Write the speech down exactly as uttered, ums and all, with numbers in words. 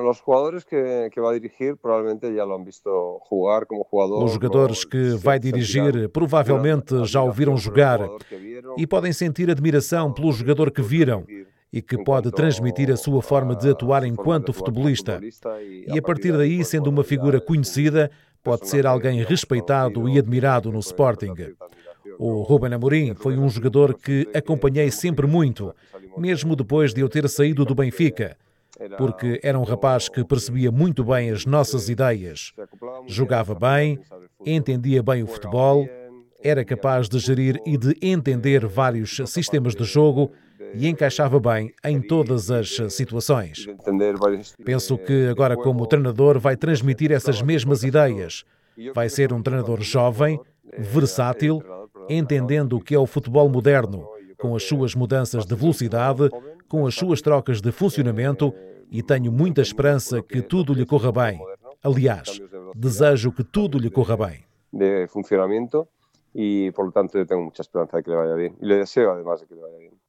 los jugadores que, que va a dirigir probablemente ya lo han visto jugar como jugador. Os jogadores que vai dirigir provavelmente já o viram jogar e podem sentir admiração pelo jogador que viram e que pode transmitir a sua forma de atuar enquanto futebolista. E a partir daí, sendo uma figura conhecida, pode ser alguém respeitado e admirado no Sporting. O Ruben Amorim foi um jogador que acompanhei sempre muito, mesmo depois de eu ter saído do Benfica, porque era um rapaz que percebia muito bem as nossas ideias. Jogava bem, entendia bem o futebol, era capaz de gerir e de entender vários sistemas de jogo e encaixava bem em todas as situações. Penso que agora, como treinador, vai transmitir essas mesmas ideias. Vai ser um treinador jovem, versátil, entendendo o que é o futebol moderno, com as suas mudanças de velocidade, com as suas trocas de funcionamento, e tenho muita esperança que tudo lhe corra bem. Aliás, desejo que tudo lhe corra bem. De funcionamento e, por lo tanto, eu tenho muita esperança de que lhe vaya bem. E lhe deseo, además, de que lhe vaya bem.